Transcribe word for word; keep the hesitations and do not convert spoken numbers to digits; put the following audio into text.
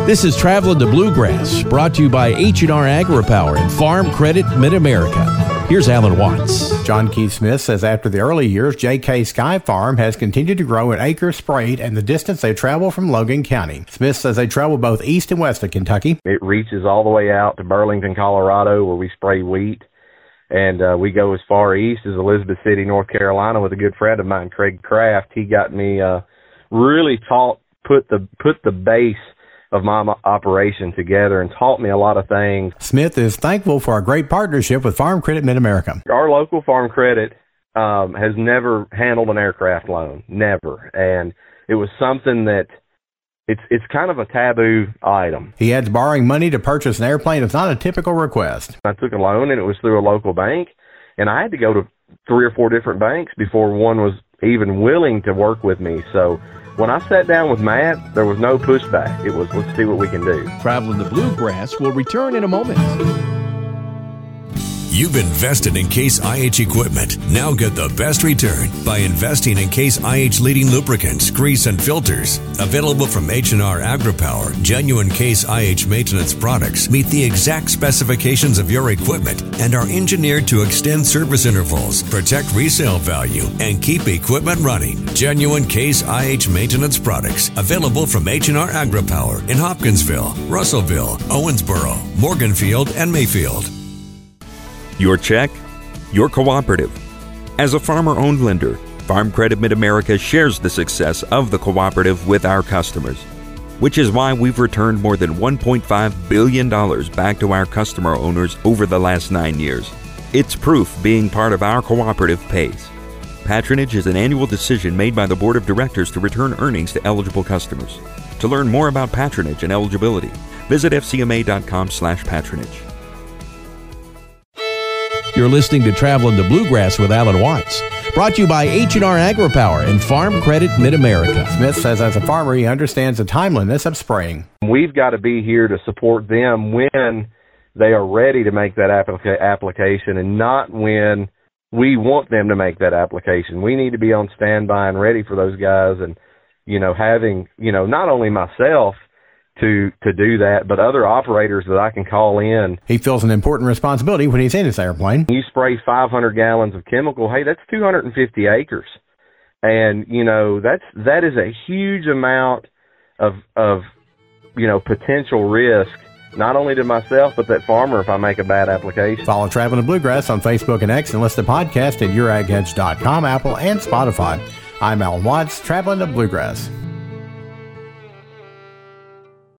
This is Traveling the Bluegrass, brought to you by H and R AgriPower and Farm Credit Mid-America. Here's Alan Watts. John Keith Smith says after the early years, J K Sky Farm has continued to grow in acres sprayed and the distance they travel from Logan County. Smith says they travel both east and west of Kentucky. It reaches all the way out to Burlington, Colorado, where we spray wheat. And uh, we go as far east as Elizabeth City, North Carolina, with a good friend of mine, Craig Kraft. He got me uh, really taught, put the put the base of my operation together and taught me a lot of things. Smith is thankful for a great partnership with Farm Credit Mid-America. Our local Farm Credit um, has never handled an aircraft loan, never. And it was something that it's it's kind of a taboo item. He adds borrowing money to purchase an airplane is not a typical request. I took a loan, and it was through a local bank, and I had to go to three or four different banks before one was even willing to work with me. So when I sat down with Matt, there was no pushback. It was, let's see what we can do. Traveling the Bluegrass will return in a moment. You've invested in Case I H equipment. Now get the best return by investing in Case I H leading lubricants, grease, and filters. Available from H and R AgriPower, genuine Case I H maintenance products meet the exact specifications of your equipment and are engineered to extend service intervals, protect resale value, and keep equipment running. Genuine Case I H maintenance products available from H and R AgriPower in Hopkinsville, Russellville, Owensboro, Morganfield, and Mayfield. Your check, your cooperative. As a farmer-owned lender, Farm Credit Mid-America shares the success of the cooperative with our customers, which is why we've returned more than one point five billion dollars back to our customer owners over the last nine years. It's proof being part of our cooperative pays. Patronage is an annual decision made by the Board of Directors to return earnings to eligible customers. To learn more about patronage and eligibility, visit f c m a dot com slash patronage. You're listening to Traveling the Bluegrass with Alan Watts, brought to you by H and R AgriPower and Farm Credit Mid-America. Smith says as a farmer, he understands the timeliness of spraying. We've got to be here to support them when they are ready to make that applica- application and not when we want them to make that application. We need to be on standby and ready for those guys, and, you know, having, you know, not only myself to to do that, but other operators that I can call in. He feels an important responsibility when he's in his airplane. You spray five hundred gallons of chemical, hey, that's two hundred fifty acres. And, you know, that's that is a huge amount of, of you know, potential risk, not only to myself, but that farmer if I make a bad application. Follow Traveling the Bluegrass on Facebook and X and listen to the podcast at your ag hedge dot com, Apple, and Spotify. I'm Alan Watts, Traveling the Bluegrass.